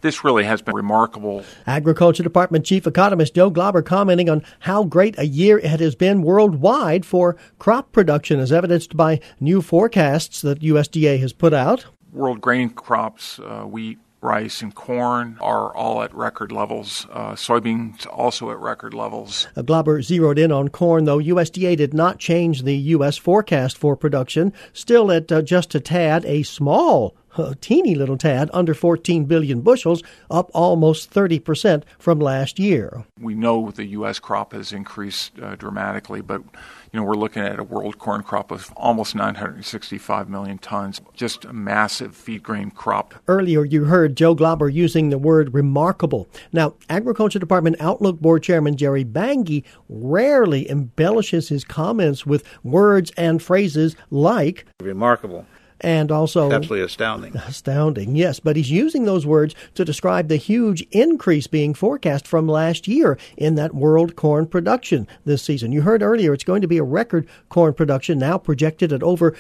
This really has been remarkable. Agriculture Department Chief Economist Joe Glauber commenting on how great a year it has been worldwide for crop production, as evidenced by new forecasts that USDA has put out. World grain crops, wheat, rice, and corn are all at record levels. Soybeans also at record levels. Glauber zeroed in on corn, though. USDA did not change the U.S. forecast for production, still at just a tad, a small teeny little tad, under 14 billion bushels, up almost 30% from last year. We know the U.S. crop has increased dramatically, but we're looking at a world corn crop of almost 965 million tons, just a massive feed grain crop. Earlier, you heard Joe Glauber using the word remarkable. Now, Agriculture Department Outlook Board Chairman Jerry Bange rarely embellishes his comments with words and phrases like remarkable. And also absolutely astounding. Astounding, yes. But he's using those words to describe the huge increase being forecast from last year in that world corn production this season. You heard earlier it's going to be a record corn production, now projected at over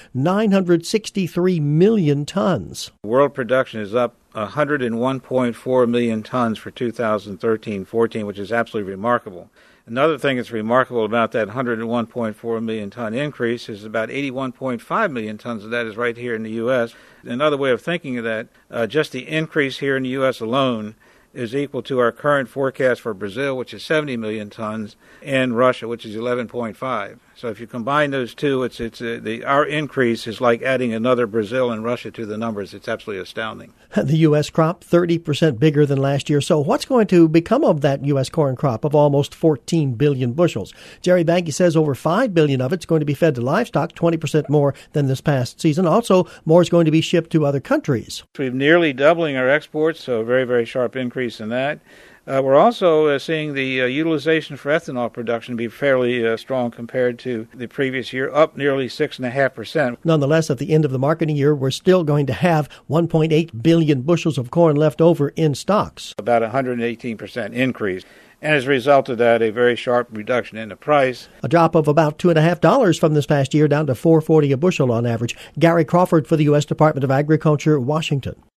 963 million tons. World production is up 101.4 million tons for 2013-14, which is absolutely remarkable. Another thing that's remarkable about that 101.4 million ton increase is about 81.5 million tons of that is right here in the U.S. Another way of thinking of that, just the increase here in the U.S. alone is equal to our current forecast for Brazil, which is 70 million tons, and Russia, which is 11.5. So if you combine those two, our increase is like adding another Brazil and Russia to the numbers. It's absolutely astounding. The U.S. crop, 30% bigger than last year. So what's going to become of that U.S. corn crop of almost 14 billion bushels? Jerry Bange says over 5 billion of it's going to be fed to livestock, 20% more than this past season. Also, more is going to be shipped to other countries. We've nearly doubling our exports, so a very, very sharp increase in that. We're also seeing the utilization for ethanol production be fairly strong compared to the previous year, up nearly 6.5%. Nonetheless, at the end of the marketing year, we're still going to have 1.8 billion bushels of corn left over in stocks. About 118% increase. And as a result of that, a very sharp reduction in the price. A drop of about $2.50 from this past year, down to $4.40 a bushel on average. Gary Crawford for the U.S. Department of Agriculture, Washington.